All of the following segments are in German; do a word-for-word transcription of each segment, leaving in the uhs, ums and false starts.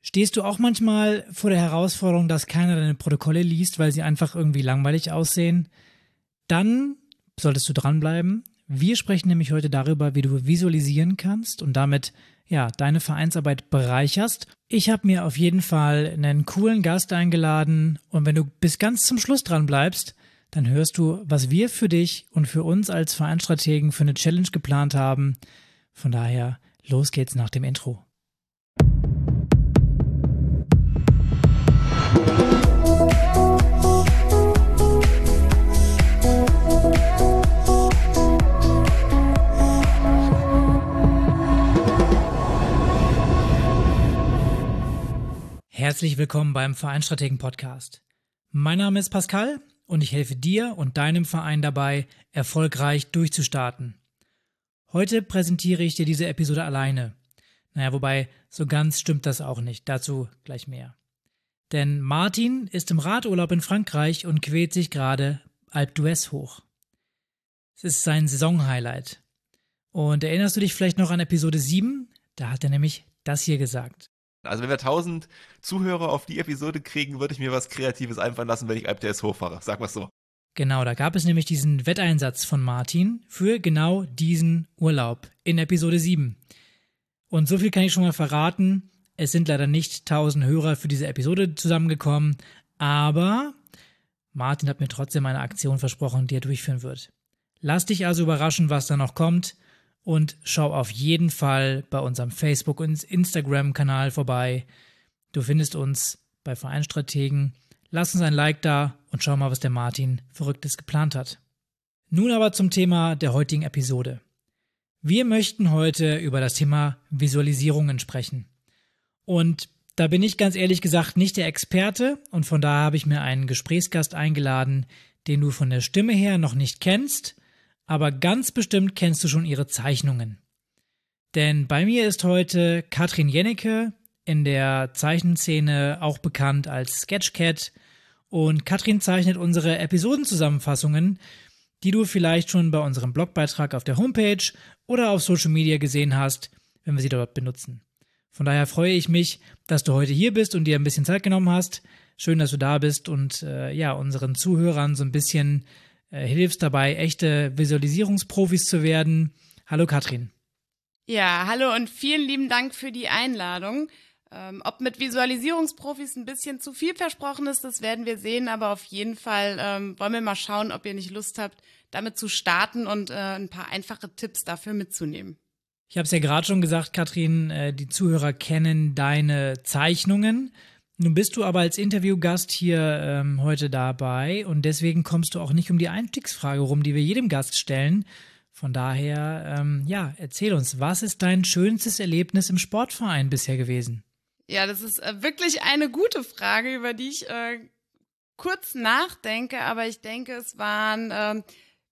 Stehst du auch manchmal vor der Herausforderung, dass keiner deine Protokolle liest, weil sie einfach irgendwie langweilig aussehen? Dann solltest du dranbleiben. Wir sprechen nämlich heute darüber, wie du visualisieren kannst und damit ja deine Vereinsarbeit bereicherst. Ich habe mir auf jeden Fall einen coolen Gast eingeladen und wenn du bis ganz zum Schluss dran bleibst, dann hörst du, was wir für dich und für uns als Vereinsstrategen für eine Challenge geplant haben. Von daher, los geht's nach dem Intro. Herzlich willkommen beim Vereinsstrategen-Podcast. Mein Name ist Pascal und ich helfe dir und deinem Verein dabei, erfolgreich durchzustarten. Heute präsentiere ich dir diese Episode alleine. Naja, wobei, so ganz stimmt das auch nicht. Dazu gleich mehr. Denn Martin ist im Radurlaub in Frankreich und quält sich gerade Alpe d'Huez hoch. Es ist sein Saisonhighlight. Und erinnerst du dich vielleicht noch an Episode sieben? Da hat er nämlich das hier gesagt. Also wenn wir tausend Zuhörer auf die Episode kriegen, würde ich mir was Kreatives einfallen lassen, wenn ich Alpe d'Huez hochfahre. Sag mal so. Genau, da gab es nämlich diesen Wetteinsatz von Martin für genau diesen Urlaub in Episode sieben. Und so viel kann ich schon mal verraten, es sind leider nicht tausend Hörer für diese Episode zusammengekommen, aber Martin hat mir trotzdem eine Aktion versprochen, die er durchführen wird. Lass dich also überraschen, was da noch kommt. Und schau auf jeden Fall bei unserem Facebook- und Instagram-Kanal vorbei. Du findest uns bei Vereinsstrategen. Lass uns ein Like da und schau mal, was der Martin Verrücktes geplant hat. Nun aber zum Thema der heutigen Episode. Wir möchten heute über das Thema Visualisierungen sprechen. Und da bin ich ganz ehrlich gesagt nicht der Experte und von daher habe ich mir einen Gesprächsgast eingeladen, den du von der Stimme her noch nicht kennst, aber ganz bestimmt kennst du schon ihre Zeichnungen. Denn bei mir ist heute Katrin Jennecke, in der Zeichenszene auch bekannt als Sketchcat. Und Katrin zeichnet unsere Episodenzusammenfassungen, die du vielleicht schon bei unserem Blogbeitrag auf der Homepage oder auf Social Media gesehen hast, wenn wir sie dort benutzen. Von daher freue ich mich, dass du heute hier bist und dir ein bisschen Zeit genommen hast. Schön, dass du da bist und äh, ja unseren Zuhörern so ein bisschen hilfst dabei, echte Visualisierungsprofis zu werden. Hallo Katrin. Ja, hallo und vielen lieben Dank für die Einladung. Ähm, ob mit Visualisierungsprofis ein bisschen zu viel versprochen ist, das werden wir sehen, aber auf jeden Fall ähm, wollen wir mal schauen, ob ihr nicht Lust habt, damit zu starten und äh, ein paar einfache Tipps dafür mitzunehmen. Ich habe es ja gerade schon gesagt, Katrin, äh, die Zuhörer kennen deine Zeichnungen. Nun bist du aber als Interviewgast hier ähm, heute dabei und deswegen kommst du auch nicht um die Einstiegsfrage rum, die wir jedem Gast stellen. Von daher, ähm, ja, erzähl uns, was ist dein schönstes Erlebnis im Sportverein bisher gewesen? Ja, das ist äh, wirklich eine gute Frage, über die ich äh, kurz nachdenke, aber ich denke, es waren, äh,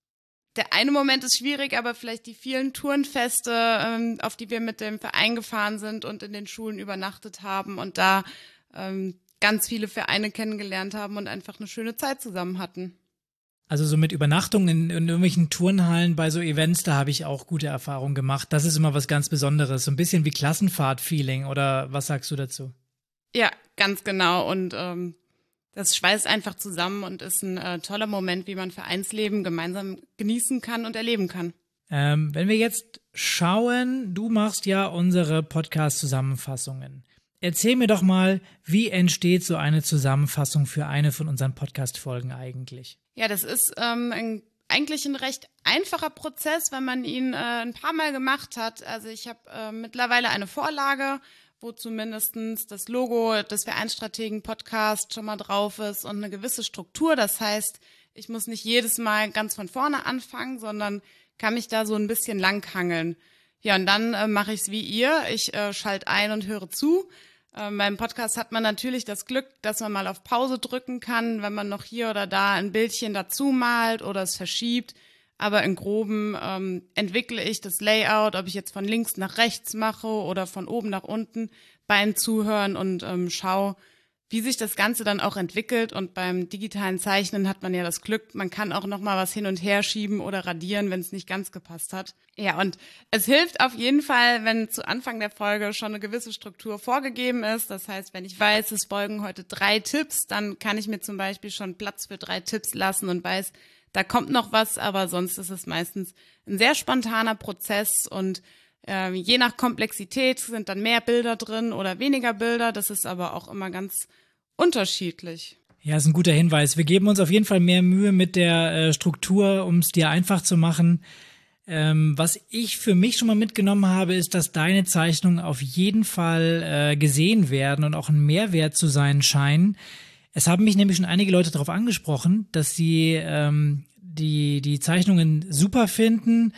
der eine Moment ist schwierig, aber vielleicht die vielen Turnfeste, äh, auf die wir mit dem Verein gefahren sind und in den Schulen übernachtet haben und da ganz viele Vereine kennengelernt haben und einfach eine schöne Zeit zusammen hatten. Also so mit Übernachtungen in, in irgendwelchen Turnhallen bei so Events, da habe ich auch gute Erfahrungen gemacht. Das ist immer was ganz Besonderes, so ein bisschen wie Klassenfahrt-Feeling oder was sagst du dazu? Ja, ganz genau und ähm, das schweißt einfach zusammen und ist ein äh, toller Moment, wie man Vereinsleben gemeinsam genießen kann und erleben kann. Ähm, wenn wir jetzt schauen, du machst ja unsere Podcast-Zusammenfassungen. Erzähl mir doch mal, wie entsteht so eine Zusammenfassung für eine von unseren Podcast-Folgen eigentlich? Ja, das ist ähm, ein, eigentlich ein recht einfacher Prozess, wenn man ihn äh, ein paar Mal gemacht hat. Also ich habe äh, mittlerweile eine Vorlage, wo zumindestens das Logo des Vereinsstrategen-Podcasts schon mal drauf ist und eine gewisse Struktur. Das heißt, ich muss nicht jedes Mal ganz von vorne anfangen, sondern kann mich da so ein bisschen langhangeln. Ja, und dann äh, mache ich es wie ihr. Ich äh, schalte ein und höre zu. Äh, beim Podcast hat man natürlich das Glück, dass man mal auf Pause drücken kann, wenn man noch hier oder da ein Bildchen dazu malt oder es verschiebt. Aber im Groben ähm, entwickle ich das Layout, ob ich jetzt von links nach rechts mache oder von oben nach unten beim Zuhören und ähm, schaue, wie sich das Ganze dann auch entwickelt. Und beim digitalen Zeichnen hat man ja das Glück, man kann auch noch mal was hin und her schieben oder radieren, wenn es nicht ganz gepasst hat. Ja, und es hilft auf jeden Fall, wenn zu Anfang der Folge schon eine gewisse Struktur vorgegeben ist. Das heißt, wenn ich weiß, es folgen heute drei Tipps, dann kann ich mir zum Beispiel schon Platz für drei Tipps lassen und weiß, da kommt noch was, aber sonst ist es meistens ein sehr spontaner Prozess und äh, je nach Komplexität sind dann mehr Bilder drin oder weniger Bilder. Das ist aber auch immer ganz unterschiedlich. Ja, ist ein guter Hinweis. Wir geben uns auf jeden Fall mehr Mühe mit der äh, Struktur, um es dir einfach zu machen. Ähm, was ich für mich schon mal mitgenommen habe, ist, dass deine Zeichnungen auf jeden Fall äh, gesehen werden und auch ein Mehrwert zu sein scheinen. Es haben mich nämlich schon einige Leute darauf angesprochen, dass sie ähm, die, die Zeichnungen super finden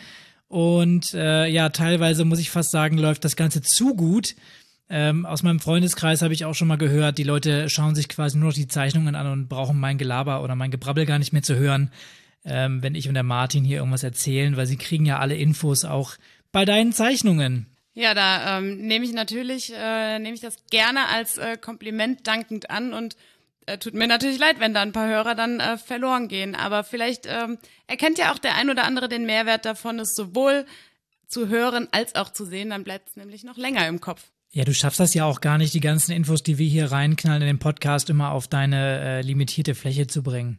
und äh, ja, teilweise muss ich fast sagen, läuft das Ganze zu gut. Ähm, aus meinem Freundeskreis habe ich auch schon mal gehört, die Leute schauen sich quasi nur noch die Zeichnungen an und brauchen mein Gelaber oder mein Gebrabbel gar nicht mehr zu hören, ähm, wenn ich und der Martin hier irgendwas erzählen, weil sie kriegen ja alle Infos auch bei deinen Zeichnungen. Ja, da ähm, nehme ich natürlich, äh, nehme ich das gerne als äh, Kompliment dankend an und äh, tut mir natürlich leid, wenn da ein paar Hörer dann äh, verloren gehen. Aber vielleicht ähm, erkennt ja auch der ein oder andere den Mehrwert davon, es sowohl zu hören als auch zu sehen, dann bleibt es nämlich noch länger im Kopf. Ja, du schaffst das ja auch gar nicht, die ganzen Infos, die wir hier reinknallen in den Podcast, immer auf deine äh, limitierte Fläche zu bringen.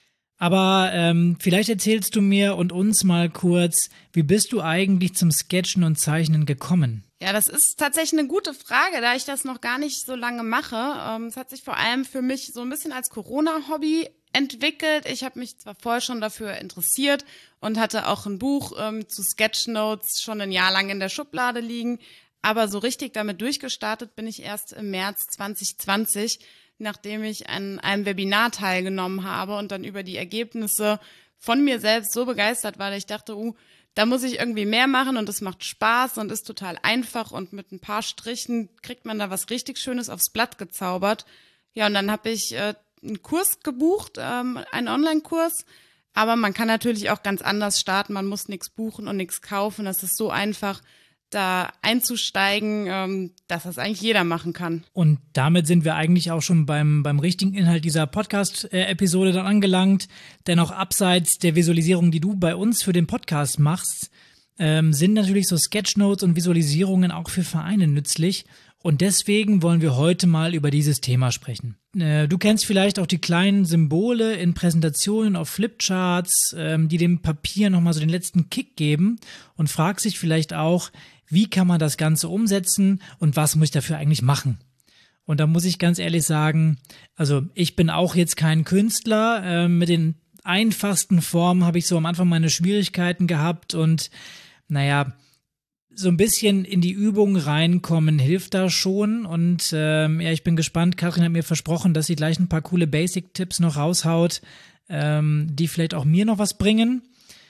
Aber ähm, vielleicht erzählst du mir und uns mal kurz, wie bist du eigentlich zum Sketchen und Zeichnen gekommen? Ja, das ist tatsächlich eine gute Frage, da ich das noch gar nicht so lange mache. Ähm, es hat sich vor allem für mich so ein bisschen als Corona-Hobby entwickelt. Ich habe mich zwar vorher schon dafür interessiert und hatte auch ein Buch ähm, zu Sketchnotes schon ein Jahr lang in der Schublade liegen, aber so richtig damit durchgestartet bin ich erst im März zwanzig zwanzig, nachdem ich an einem Webinar teilgenommen habe und dann über die Ergebnisse von mir selbst so begeistert war, dass ich dachte, uh, da muss ich irgendwie mehr machen und es macht Spaß und ist total einfach und mit ein paar Strichen kriegt man da was richtig Schönes aufs Blatt gezaubert. Ja, und dann habe ich äh, einen Kurs gebucht, ähm, einen Online-Kurs, aber man kann natürlich auch ganz anders starten, man muss nichts buchen und nichts kaufen, das ist so einfach, da einzusteigen, ähm, dass das eigentlich jeder machen kann. Und damit sind wir eigentlich auch schon beim, beim richtigen Inhalt dieser Podcast-Episode dann angelangt, denn auch abseits der Visualisierung, die du bei uns für den Podcast machst, ähm, sind natürlich so Sketchnotes und Visualisierungen auch für Vereine nützlich. Und deswegen wollen wir heute mal über dieses Thema sprechen. Äh, du kennst vielleicht auch die kleinen Symbole in Präsentationen auf Flipcharts, ähm, die dem Papier nochmal so den letzten Kick geben und fragst dich vielleicht auch, wie kann man das Ganze umsetzen und was muss ich dafür eigentlich machen? Und da muss ich ganz ehrlich sagen, also ich bin auch jetzt kein Künstler. Äh, mit den einfachsten Formen habe ich so am Anfang meine Schwierigkeiten gehabt und naja, so ein bisschen in die Übung reinkommen hilft da schon. Und ähm, ja, ich bin gespannt. Katrin hat mir versprochen, dass sie gleich ein paar coole Basic-Tipps noch raushaut, ähm, die vielleicht auch mir noch was bringen.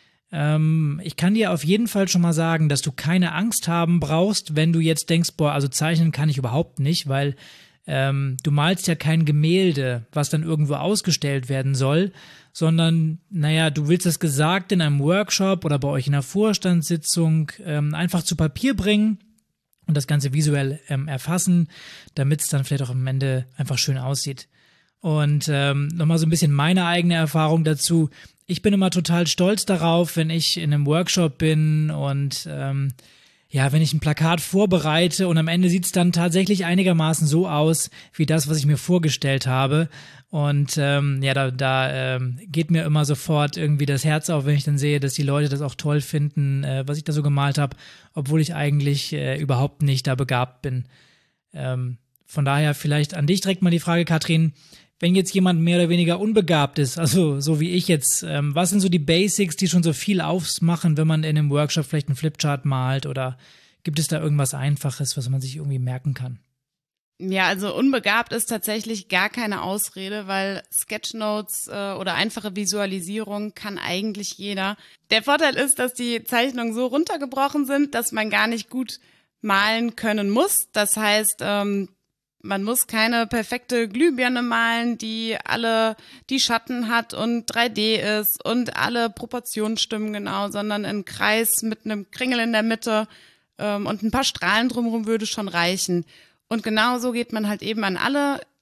Ähm, ich kann dir auf jeden Fall schon mal sagen, dass du keine Angst haben brauchst, wenn du jetzt denkst, boah, also zeichnen kann ich überhaupt nicht, weil ähm, du malst ja kein Gemälde, was dann irgendwo ausgestellt werden soll, sondern, naja, du willst das Gesagte in einem Workshop oder bei euch in einer Vorstandssitzung ähm, einfach zu Papier bringen und das Ganze visuell ähm, erfassen, damit es dann vielleicht auch am Ende einfach schön aussieht. Und ähm, nochmal so ein bisschen meine eigene Erfahrung dazu. Ich bin immer total stolz darauf, wenn ich in einem Workshop bin und ähm, ja, wenn ich ein Plakat vorbereite und am Ende sieht es dann tatsächlich einigermaßen so aus, wie das, was ich mir vorgestellt habe. Und ähm, ja, da, da ähm, geht mir immer sofort irgendwie das Herz auf, wenn ich dann sehe, dass die Leute das auch toll finden, äh, was ich da so gemalt habe, obwohl ich eigentlich äh, überhaupt nicht da begabt bin. Ähm, von daher vielleicht an dich direkt mal die Frage, Katrin, wenn jetzt jemand mehr oder weniger unbegabt ist, also so wie ich jetzt, ähm, was sind so die Basics, die schon so viel ausmachen, wenn man in einem Workshop vielleicht einen Flipchart malt oder gibt es da irgendwas Einfaches, was man sich irgendwie merken kann? Ja, also unbegabt ist tatsächlich gar keine Ausrede, weil Sketchnotes äh, oder einfache Visualisierung kann eigentlich jeder. Der Vorteil ist, dass die Zeichnungen so runtergebrochen sind, dass man gar nicht gut malen können muss. Das heißt, ähm, man muss keine perfekte Glühbirne malen, die alle die Schatten hat und drei D ist und alle Proportionen stimmen genau, sondern ein Kreis mit einem Kringel in der Mitte ähm, und ein paar Strahlen drumherum würde schon reichen. Und genau so geht man halt eben an alle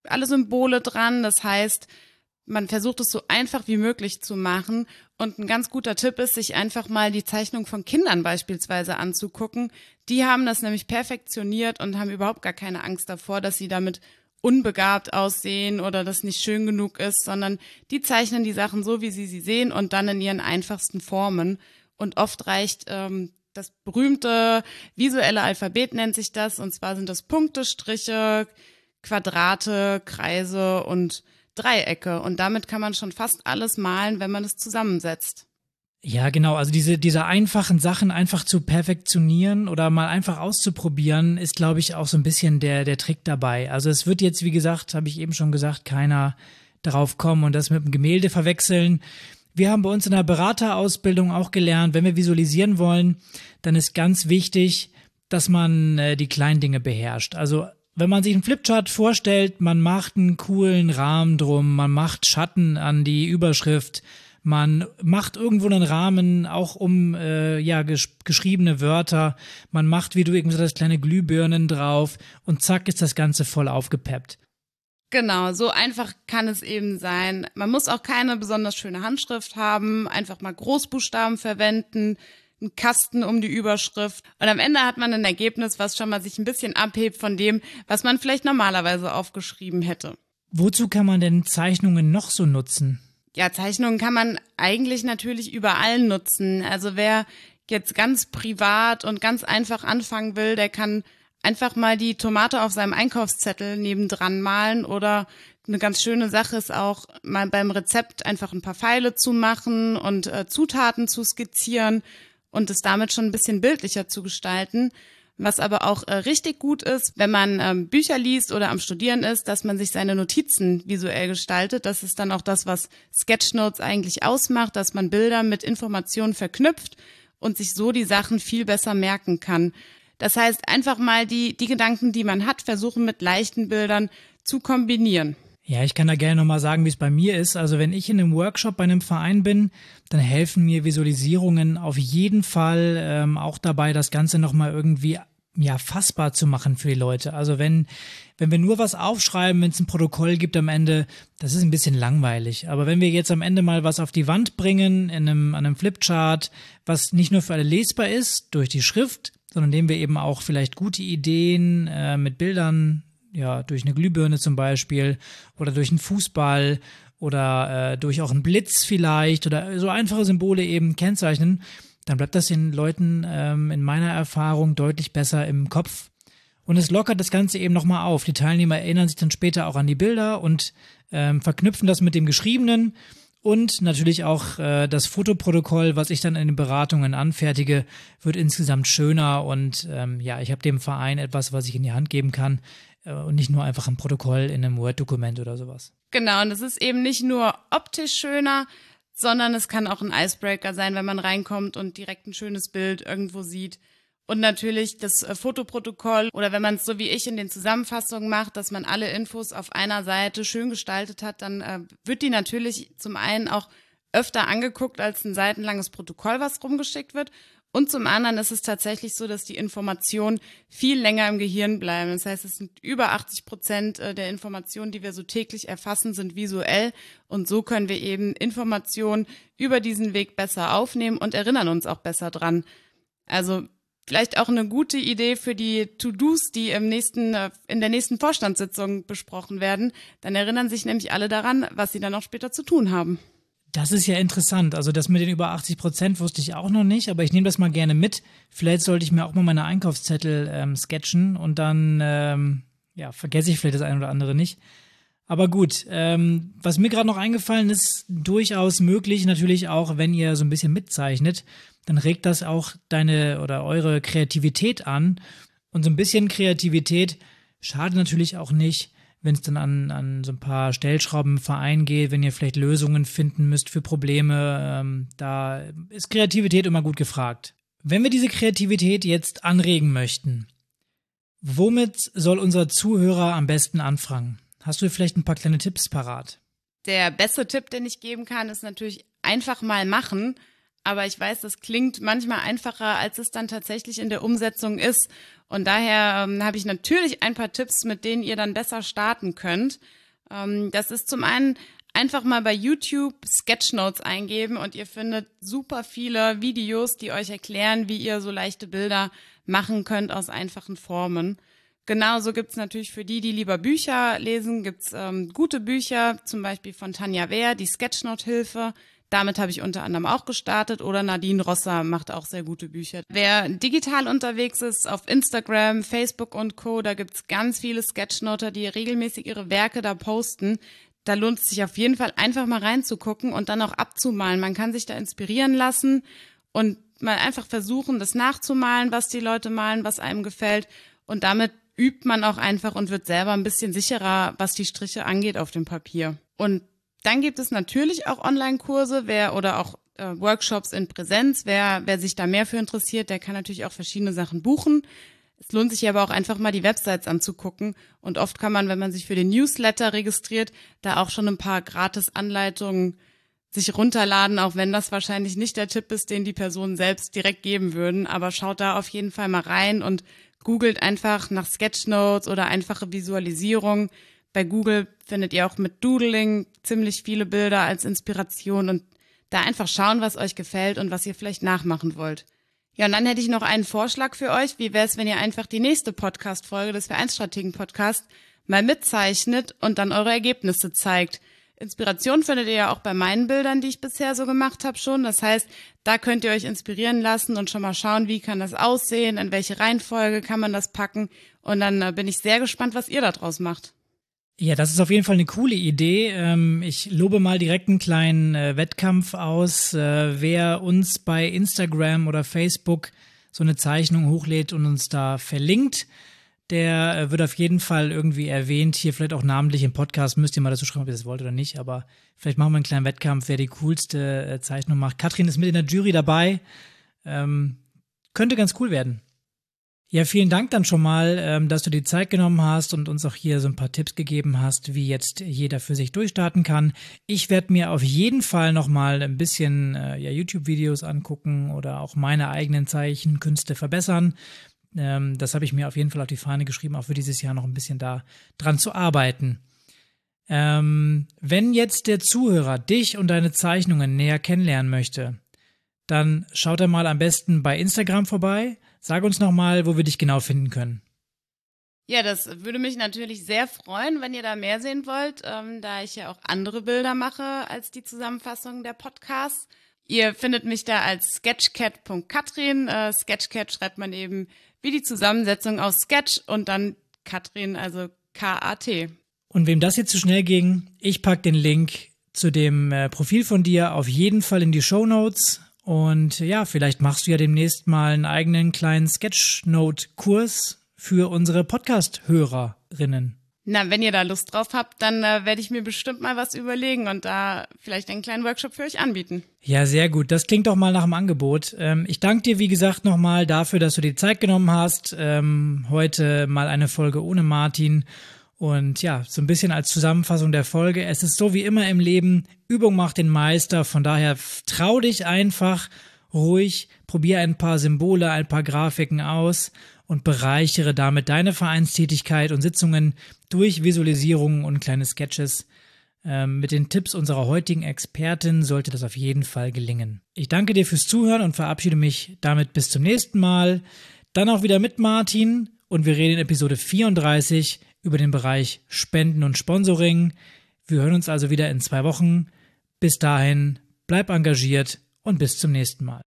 alle Symbole dran. Das heißt, man versucht es so einfach wie möglich zu machen. Und ein ganz guter Tipp ist, sich einfach mal die Zeichnung von Kindern beispielsweise anzugucken. Die haben das nämlich perfektioniert und haben überhaupt gar keine Angst davor, dass sie damit unbegabt aussehen oder das nicht schön genug ist, sondern die zeichnen die Sachen so, wie sie sie sehen und dann in ihren einfachsten Formen. Und oft reicht ähm, das berühmte visuelle Alphabet, nennt sich das. Und zwar sind das Punkte, Striche, Quadrate, Kreise und Dreiecke. Und damit kann man schon fast alles malen, wenn man es zusammensetzt. Ja, genau. Also diese, diese einfachen Sachen einfach zu perfektionieren oder mal einfach auszuprobieren, ist, glaube ich, auch so ein bisschen der, der Trick dabei. Also es wird jetzt, wie gesagt, habe ich eben schon gesagt, keiner darauf kommen und das mit dem Gemälde verwechseln. Wir haben bei uns in der Beraterausbildung auch gelernt, wenn wir visualisieren wollen, dann ist ganz wichtig, dass man äh, die kleinen Dinge beherrscht. Also wenn man sich einen Flipchart vorstellt, man macht einen coolen Rahmen drum, man macht Schatten an die Überschrift, man macht irgendwo einen Rahmen auch um äh, ja gesch- geschriebene Wörter, man macht, wie du eben gesagt hast, kleine Glühbirnen drauf und zack ist das Ganze voll aufgepeppt. Genau, so einfach kann es eben sein. Man muss auch keine besonders schöne Handschrift haben, einfach mal Großbuchstaben verwenden, einen Kasten um die Überschrift und am Ende hat man ein Ergebnis, was schon mal sich ein bisschen abhebt von dem, was man vielleicht normalerweise aufgeschrieben hätte. Wozu kann man denn Zeichnungen noch so nutzen? Ja, Zeichnungen kann man eigentlich natürlich überall nutzen. Also wer jetzt ganz privat und ganz einfach anfangen will, der kann einfach mal die Tomate auf seinem Einkaufszettel nebendran malen oder eine ganz schöne Sache ist auch, mal beim Rezept einfach ein paar Pfeile zu machen und äh, Zutaten zu skizzieren und es damit schon ein bisschen bildlicher zu gestalten. Was aber auch äh, richtig gut ist, wenn man ähm, Bücher liest oder am Studieren ist, dass man sich seine Notizen visuell gestaltet. Das ist dann auch das, was Sketchnotes eigentlich ausmacht, dass man Bilder mit Informationen verknüpft und sich so die Sachen viel besser merken kann. Das heißt, einfach mal die, die Gedanken, die man hat, versuchen mit leichten Bildern zu kombinieren. Ja, ich kann da gerne nochmal sagen, wie es bei mir ist. Also wenn ich in einem Workshop bei einem Verein bin, dann helfen mir Visualisierungen auf jeden Fall ähm, auch dabei, das Ganze nochmal irgendwie ja fassbar zu machen für die Leute. Also wenn wenn wir nur was aufschreiben, wenn es ein Protokoll gibt am Ende, das ist ein bisschen langweilig. Aber wenn wir jetzt am Ende mal was auf die Wand bringen, in einem, an einem Flipchart, was nicht nur für alle lesbar ist durch die Schrift, sondern dem wir eben auch vielleicht gute Ideen äh, mit Bildern, ja, durch eine Glühbirne zum Beispiel oder durch einen Fußball oder äh, durch auch einen Blitz vielleicht oder so einfache Symbole eben kennzeichnen, dann bleibt das den Leuten ähm, in meiner Erfahrung deutlich besser im Kopf. Und es lockert das Ganze eben nochmal auf. Die Teilnehmer erinnern sich dann später auch an die Bilder und ähm, verknüpfen das mit dem Geschriebenen. Und natürlich auch äh, das Fotoprotokoll, was ich dann in den Beratungen anfertige, wird insgesamt schöner. Und ähm, ja, ich habe dem Verein etwas, was ich in die Hand geben kann äh, und nicht nur einfach ein Protokoll in einem Word-Dokument oder sowas. Genau, und es ist eben nicht nur optisch schöner, sondern es kann auch ein Icebreaker sein, wenn man reinkommt und direkt ein schönes Bild irgendwo sieht. Und natürlich das äh, Fotoprotokoll oder wenn man es so wie ich in den Zusammenfassungen macht, dass man alle Infos auf einer Seite schön gestaltet hat, dann äh, wird die natürlich zum einen auch öfter angeguckt als ein seitenlanges Protokoll, was rumgeschickt wird. Und zum anderen ist es tatsächlich so, dass die Informationen viel länger im Gehirn bleiben. Das heißt, es sind über achtzig Prozent der Informationen, die wir so täglich erfassen, sind visuell. Und so können wir eben Informationen über diesen Weg besser aufnehmen und erinnern uns auch besser dran. Also vielleicht auch eine gute Idee für die To-Dos, die im nächsten, in der nächsten Vorstandssitzung besprochen werden. Dann erinnern sich nämlich alle daran, was sie dann auch später zu tun haben. Das ist ja interessant. Also das mit den über achtzig Prozent wusste ich auch noch nicht, aber ich nehme das mal gerne mit. Vielleicht sollte ich mir auch mal meine Einkaufszettel ähm, sketchen und dann ähm, ja, vergesse ich vielleicht das eine oder andere nicht. Aber gut, ähm, was mir gerade noch eingefallen ist, durchaus möglich natürlich auch, wenn ihr so ein bisschen mitzeichnet, dann regt das auch deine oder eure Kreativität an. Und so ein bisschen Kreativität schadet natürlich auch nicht, wenn es dann an, an so ein paar Stellschrauben im Verein geht, wenn ihr vielleicht Lösungen finden müsst für Probleme, ähm, da ist Kreativität immer gut gefragt. Wenn wir diese Kreativität jetzt anregen möchten, womit soll unser Zuhörer am besten anfangen? Hast du vielleicht ein paar kleine Tipps parat? Der beste Tipp, den ich geben kann, ist natürlich einfach mal machen. aber ich weiß, das klingt manchmal einfacher, als es dann tatsächlich in der Umsetzung ist. Und daher ähm, habe ich natürlich ein paar Tipps, mit denen ihr dann besser starten könnt. Ähm, das ist zum einen einfach mal bei YouTube Sketchnotes eingeben und ihr findet super viele Videos, die euch erklären, wie ihr so leichte Bilder machen könnt aus einfachen Formen. Genauso gibt's natürlich für die, die lieber Bücher lesen, gibt's ähm, gute Bücher, zum Beispiel von Tanja Wehr, die Sketchnote-Hilfe. Damit habe ich unter anderem auch gestartet, oder Nadine Rosser macht auch sehr gute Bücher. Wer digital unterwegs ist, auf Instagram, Facebook und Co., da gibt's ganz viele Sketchnoter, die regelmäßig ihre Werke da posten. Da lohnt es sich auf jeden Fall einfach mal reinzugucken und dann auch abzumalen. Man kann sich da inspirieren lassen und mal einfach versuchen, das nachzumalen, was die Leute malen, was einem gefällt. Und damit übt man auch einfach und wird selber ein bisschen sicherer, was die Striche angeht auf dem Papier. Und dann gibt es natürlich auch Online-Kurse, wer oder auch äh, Workshops in Präsenz. Wer, wer sich da mehr für interessiert, der kann natürlich auch verschiedene Sachen buchen. Es lohnt sich aber auch einfach mal die Websites anzugucken. Und oft kann man, wenn man sich für den Newsletter registriert, da auch schon ein paar Gratis-Anleitungen sich runterladen, auch wenn das wahrscheinlich nicht der Tipp ist, den die Personen selbst direkt geben würden. Aber schaut da auf jeden Fall mal rein und googelt einfach nach Sketchnotes oder einfache Visualisierung. Bei Google findet ihr auch mit Doodling ziemlich viele Bilder als Inspiration und da einfach schauen, was euch gefällt und was ihr vielleicht nachmachen wollt. Ja, und dann hätte ich noch einen Vorschlag für euch. Wie wäre es, wenn ihr einfach die nächste Podcast-Folge des Vereinsstrategen-Podcast mal mitzeichnet und dann eure Ergebnisse zeigt? Inspiration findet ihr ja auch bei meinen Bildern, die ich bisher so gemacht habe schon. Das heißt, da könnt ihr euch inspirieren lassen und schon mal schauen, wie kann das aussehen, in welche Reihenfolge kann man das packen. Und dann äh, bin ich sehr gespannt, was ihr da draus macht. Ja, das ist auf jeden Fall eine coole Idee. Ähm, ich lobe mal direkt einen kleinen äh, Wettkampf aus. Äh, wer uns bei Instagram oder Facebook so eine Zeichnung hochlädt und uns da verlinkt, der äh, wird auf jeden Fall irgendwie erwähnt. Hier vielleicht auch namentlich im Podcast. Müsst ihr mal dazu schreiben, ob ihr das wollt oder nicht. Aber vielleicht machen wir einen kleinen Wettkampf, wer die coolste äh, Zeichnung macht. Katrin ist mit in der Jury dabei. Ähm, könnte ganz cool werden. Ja, vielen Dank dann schon mal, ähm, dass du die Zeit genommen hast und uns auch hier so ein paar Tipps gegeben hast, wie jetzt jeder für sich durchstarten kann. Ich werde mir auf jeden Fall noch mal ein bisschen äh, ja, YouTube-Videos angucken oder auch meine eigenen Zeichenkünste verbessern. Ähm, das habe ich mir auf jeden Fall auf die Fahne geschrieben, auch für dieses Jahr noch ein bisschen da dran zu arbeiten. Ähm, wenn jetzt der Zuhörer dich und deine Zeichnungen näher kennenlernen möchte, dann schaut er mal am besten bei Instagram vorbei. Sag uns nochmal, wo wir dich genau finden können. Ja, das würde mich natürlich sehr freuen, wenn ihr da mehr sehen wollt, ähm, da ich ja auch andere Bilder mache als die Zusammenfassung der Podcasts. Ihr findet mich da als sketchcat punkt katrin. Äh, Sketchcat schreibt man eben wie die Zusammensetzung aus Sketch und dann Katrin, also K A T. Und wem das jetzt zu schnell ging, ich packe den Link zu dem äh, Profil von dir auf jeden Fall in die Shownotes. Und ja, vielleicht machst du ja demnächst mal einen eigenen kleinen Sketchnote-Kurs für unsere Podcast-Hörerinnen. Na, wenn ihr da Lust drauf habt, dann äh, werde ich mir bestimmt mal was überlegen und da vielleicht einen kleinen Workshop für euch anbieten. Ja, sehr gut. Das klingt doch mal nach dem Angebot. Ähm, ich danke dir, wie gesagt, nochmal dafür, dass du dir Zeit genommen hast. Ähm, heute mal eine Folge ohne Martin. Und ja, so ein bisschen als Zusammenfassung der Folge. Es ist so wie immer im Leben, Übung macht den Meister. Von daher trau dich einfach ruhig, probier ein paar Symbole, ein paar Grafiken aus und bereichere damit deine Vereinstätigkeit und Sitzungen durch Visualisierungen und kleine Sketches. Ähm, mit den Tipps unserer heutigen Expertin sollte das auf jeden Fall gelingen. Ich danke dir fürs Zuhören und verabschiede mich damit bis zum nächsten Mal. Dann auch wieder mit Martin und wir reden in Episode vierunddreißig über den Bereich Spenden und Sponsoring. Wir hören uns also wieder in zwei Wochen. Bis dahin, bleib engagiert und bis zum nächsten Mal.